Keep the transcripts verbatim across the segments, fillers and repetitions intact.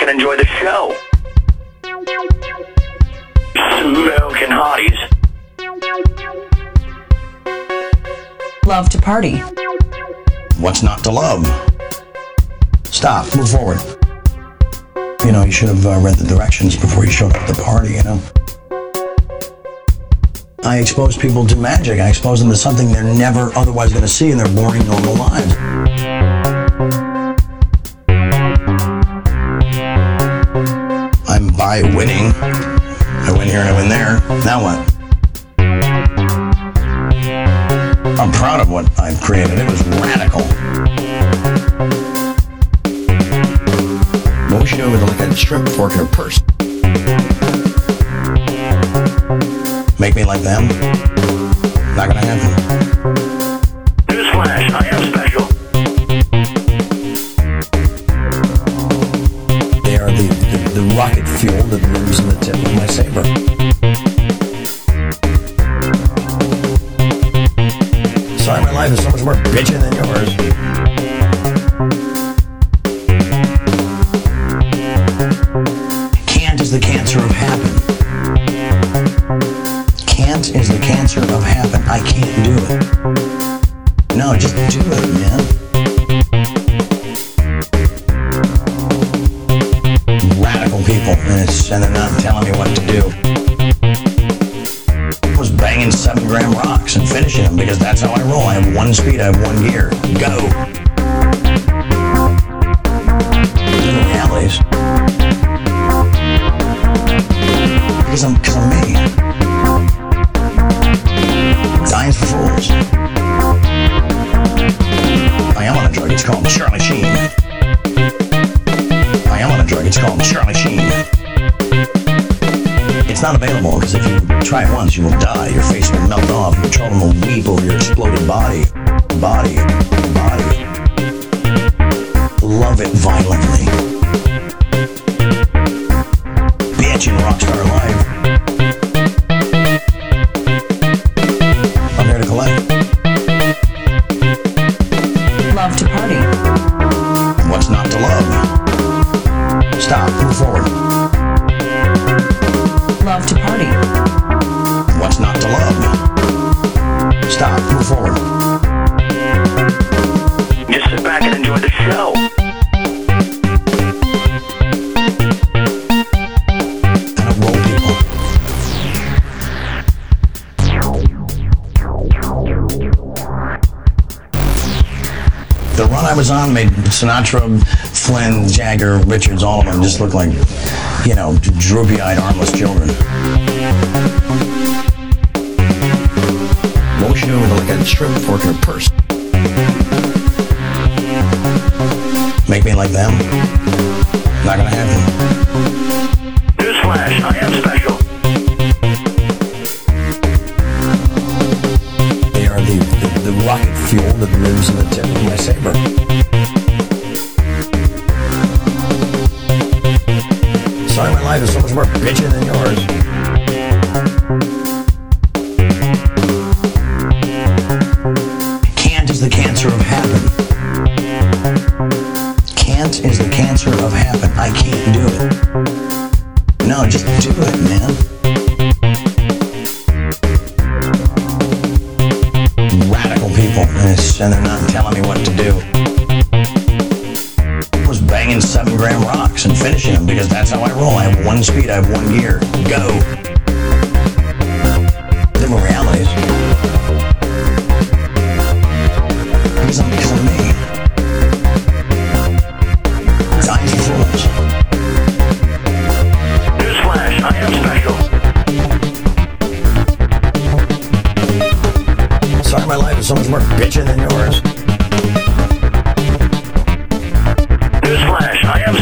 and enjoy the show. Smoking hotties. Love to party. What's not to love? Stop. Move forward. You know, you should have uh, read the directions before you showed up at the party, you know? I expose people to magic. I expose them to something they're never otherwise going to see in their boring, normal lives. I'm by winning. I win here and I win there. Now what? I'm proud of what I've created. It was radical. What would you do with like a shrimp fork in a purse? Make me like them? Not gonna happen. Newsflash, I am special. They are the, the, the rocket fuel that moves in the tip of my saber. Sorry, my life is so much more bitchin' than yours. Can't is the cancer of happen. Can't is the cancer of happen. I can't do it. No, just do it, man. Radical people, and, it's, and they're not telling me what to do. I was banging seven gram rocks and finishing them because that's how I roll. I have one speed, I have one gear. Go. Different realities. Because I'm, because I'm me. Dying for fools. I am on a drug, it's called Charlie Sheen. I am on a drug, it's called Charlie Sheen. It's not available because if you try it once, you will die. Your face will melt off. Your children will weep over your exploded body. Body. Body. Love it violently. Bitch in Rockstar Life. I'm here to collect. Love to party. What's not to love? Stop. Move forward. Love to party. What's not to love? Stop. Move forward. Just sit back and enjoy the show. I don't roll people. The run I was on made Sinatra, Flynn, Jagger, Richards, all of them just look like, you know, droopy-eyed, armless children. What would you do with like a shrimp fork in a purse? Make me like them? Not gonna happen. Newsflash, I am special. They are the, the, the rocket fuel that lives in the tip of my saber. Sorry, my life is so much more bitchin' than yours. Can't is the cancer of happen. Can't is the cancer of happen. I can't do it. No, just do it, man. Radical people, and, it's, and they're not telling me what to do. I was banging seven gram rocks and finishing them because that's how I roll. I have one speed, I have one gear. Go. Different realities. Because I'm, because I'm me. Dying for fools. Newsflash, I am special. Sorry, my life is so much more bitchin' than yours. Newsflash, I am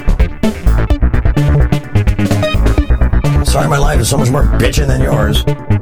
special. Sorry, my life is so much more bitchin' than yours.